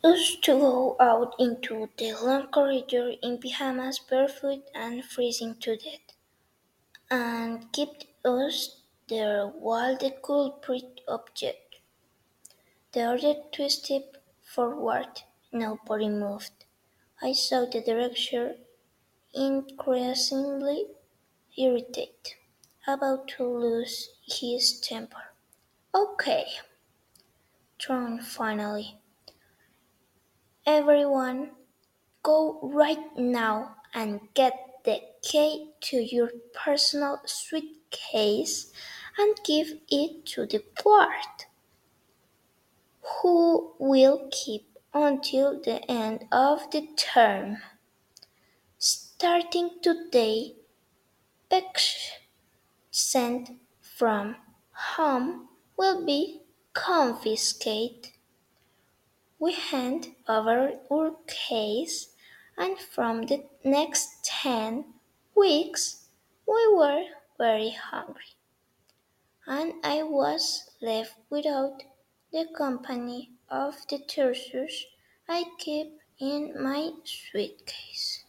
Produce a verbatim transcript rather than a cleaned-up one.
Used to go out into the long corridor in pyjamas, barefoot and freezing to death, and kept us there while the culprit object. The order to step forward. Nobody moved. I saw the director increasingly irritated, about to lose his temper. Okay, Tron finally. Everyone, go right now and get the key to your personal suitcase and give it to the guard, who will keep until the end of the term. Starting today, packs sent from home will be confiscated. We hand over our case, and from the next ten weeks we were very hungry, and I was left without the company of the treasures I keep in my suitcase.